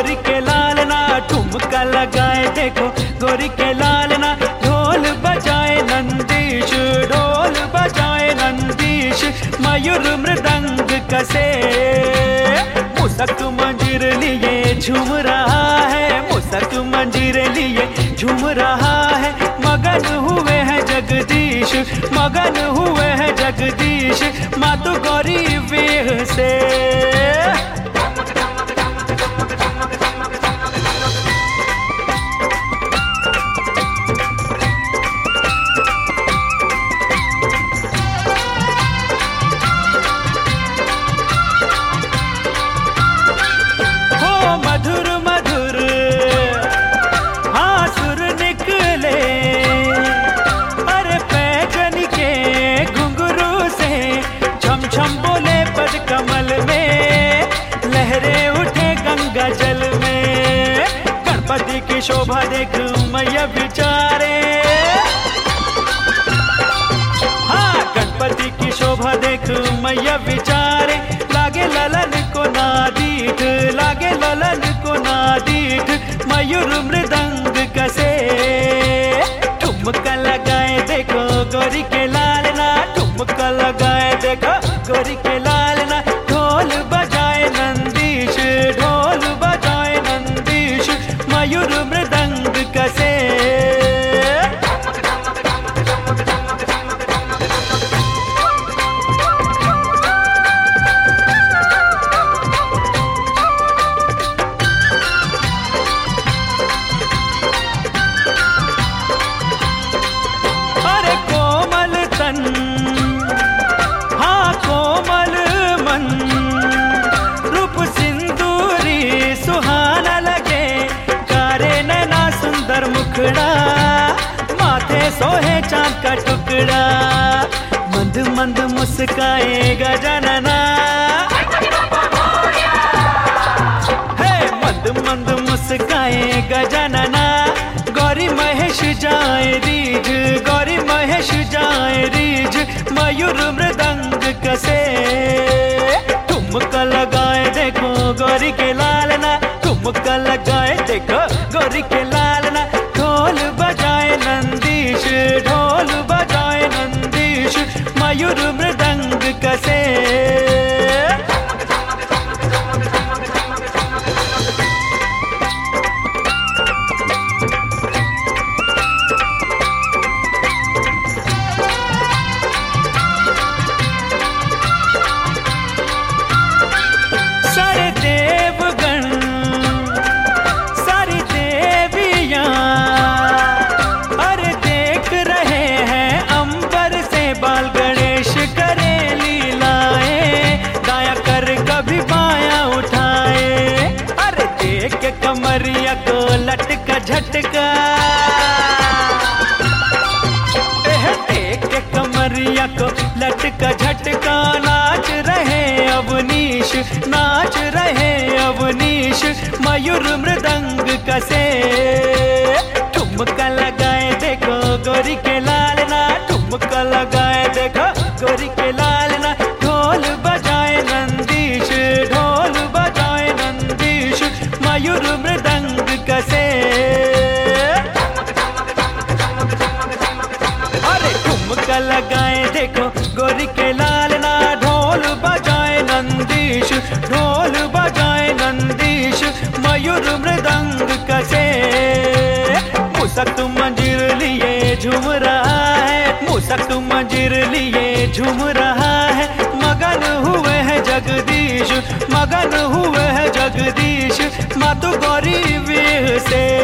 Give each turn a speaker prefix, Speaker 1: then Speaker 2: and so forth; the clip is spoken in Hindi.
Speaker 1: गोरी के लाल ना ठुमका लगाए देखो गोरी के लाल ना ढोल बजाए नंदीश ढोल बजाए नंदीश मयूर मृदंग कसे मुसक मंजीर लिए झूम रहा है मुसक मंजीर लिए झूम रहा है मगन हुए हैं जगदीश मगन हुए हैं जगदीश मातु गौरी वेह से जल में गणपति की शोभा देख मैया विचारे हाँ गणपति की शोभा देख मैया विचारे लागे ललन को नादीठ लागे ललन को नादीठ मयूर मृदंग कसे ठुमका लगाए देखो गोरी के लाल ना ठुमका लगाए देखो गोरी के लाल ना ढोल बजाए नंदीश ढोल बजाए नंदीश मयूर मृदंग कसे अरे कोमल तन हाँ कोमल मन रूप सिंदूरी सुहाना लगे कारे नैना सुंदर मुखड़ा माथे सोहे चांद का टुकड़ा मंद मंद मुस्काए गजानना है मंद मंद मुस्काए गजानना गौरी महेश जाए रीझ गौरी महेश जाए रीझ मयूर मृदंग कसे ठुमका लगाए देखो गौरी के लाल ना ठुमका लगाए देखो गौरी के लाल ना ढोल बजाए नंदीश ढोल बजाए नंदीश मयूर मृदंग कसे कमरिया को लटका झटका देख के कमरिया को लटका झटका नाच रहे अवनीश नाच रहे अवनीश मयूर मृदंग कसे ठुमका लगाए देखो गोरी के लाल ना ठुमका लगाए देखो गोरी के लाल ना ढोल बजाए नंदीश ढोल बजाए नंदीश मयूर मृदंग कसे अरे ठुमका लगाए देखो गोरी के लाल ना ढोल बजाए नंदीश ढोल बजाए नंदीश मयूर मृदंग कसे मुसक मंजीर लिए झूम रहा है मुसक मंजीर लिए झूम रहा है मगन हुए हैं जगदीश मगन हुए हैं जगदीश मातु गौरी वेह से